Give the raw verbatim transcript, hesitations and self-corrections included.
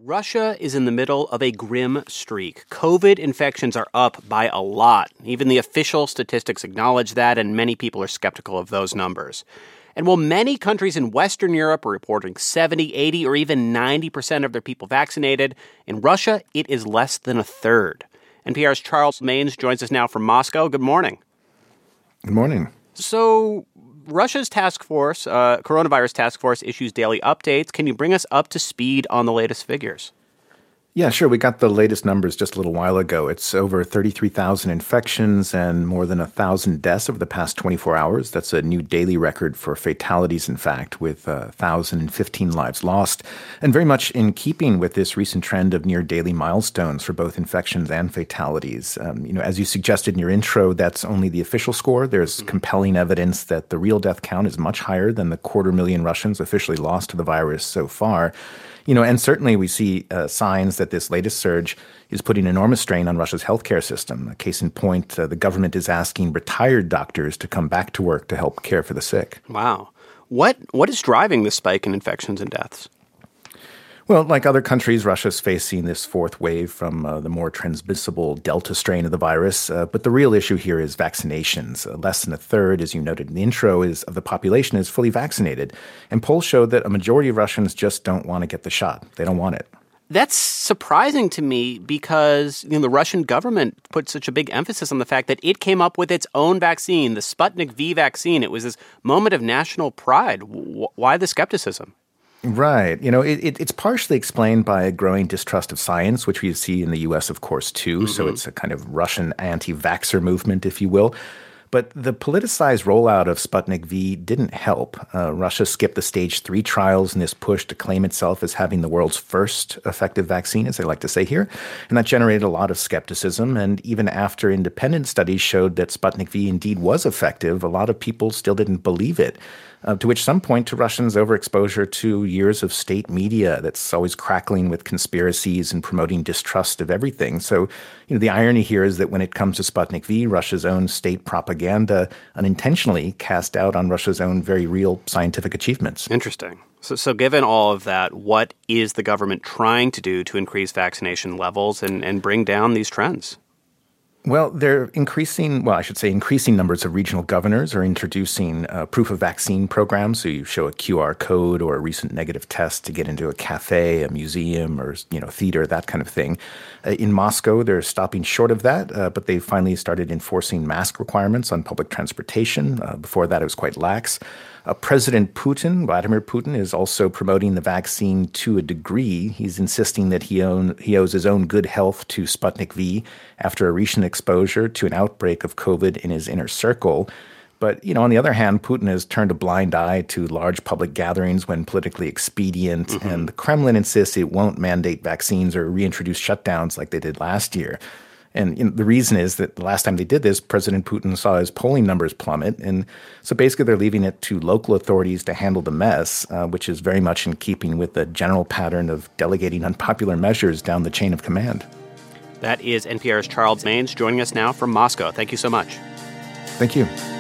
Russia is in the middle of a grim streak. COVID infections are up by a lot. Even the official statistics acknowledge that, and many people are skeptical of those numbers. And while many countries in Western Europe are reporting seventy, eighty, or even ninety percent of their people vaccinated, in Russia, it is less than a third. N P R's Charles Maynes joins us now from Moscow. Good morning. Good morning. So Russia's task force, uh, coronavirus task force, issues daily updates. Can you bring us up to speed on the latest figures? Yeah, sure. We got the latest numbers just a little while ago. It's over thirty-three thousand infections and more than one thousand deaths over the past twenty-four hours. That's a new daily record for fatalities, in fact, with uh, one thousand fifteen lives lost. And very much in keeping with this recent trend of near daily milestones for both infections and fatalities. Um, you know, as you suggested in your intro, that's only the official score. There's mm-hmm. compelling evidence that the real death count is much higher than the quarter million Russians officially lost to the virus so far. You know, and certainly we see uh, signs that this latest surge is putting enormous strain on Russia's healthcare system. A case in point, uh, the government is asking retired doctors to come back to work to help care for the sick. Wow. What what is driving this spike in infections and deaths? Well, like other countries, Russia's facing this fourth wave from uh, the more transmissible Delta strain of the virus. Uh, but the real issue here is vaccinations. Uh, less than a third, as you noted in the intro, is of the population is fully vaccinated. And polls show that a majority of Russians just don't want to get the shot. They don't want it. That's surprising to me because you know, the Russian government put such a big emphasis on the fact that it came up with its own vaccine, the Sputnik V vaccine. It was this moment of national pride. W- why the skepticism? Right. You know, it, it, it's partially explained by a growing distrust of science, which we see in the U S, of course, too. Mm-hmm. So it's a kind of Russian anti-vaxxer movement, if you will. But the politicized rollout of Sputnik V didn't help. Uh, Russia skipped the stage three trials in this push to claim itself as having the world's first effective vaccine, as they like to say here. And that generated a lot of skepticism. And even after independent studies showed that Sputnik V indeed was effective, a lot of people still didn't believe it. Uh, to which some point to Russians' overexposure to years of state media that's always crackling with conspiracies and promoting distrust of everything. So, you know, the irony here is that when it comes to Sputnik V, Russia's own state propaganda unintentionally cast doubt on Russia's own very real scientific achievements. Interesting. So, so given all of that, what is the government trying to do to increase vaccination levels and, and bring down these trends? Well, they're increasing, well, I should say increasing numbers of regional governors are introducing uh, proof of vaccine programs. So you show a Q R code or a recent negative test to get into a cafe, a museum, or, you know, theater, that kind of thing. Uh, in Moscow, they're stopping short of that, uh, but they finally started enforcing mask requirements on public transportation. Uh, before that, it was quite lax. Uh, President Putin, Vladimir Putin, is also promoting the vaccine to a degree. He's insisting that he, own, he owes his own good health to Sputnik V after a recent exposure to an outbreak of COVID in his inner circle. But, you know, on the other hand, Putin has turned a blind eye to large public gatherings when politically expedient, mm-hmm. and the Kremlin insists it won't mandate vaccines or reintroduce shutdowns like they did last year. And you know, the reason is that the last time they did this, President Putin saw his polling numbers plummet. And so basically they're leaving it to local authorities to handle the mess, uh, which is very much in keeping with the general pattern of delegating unpopular measures down the chain of command. That is N P R's Charles Maynes joining us now from Moscow. Thank you so much. Thank you.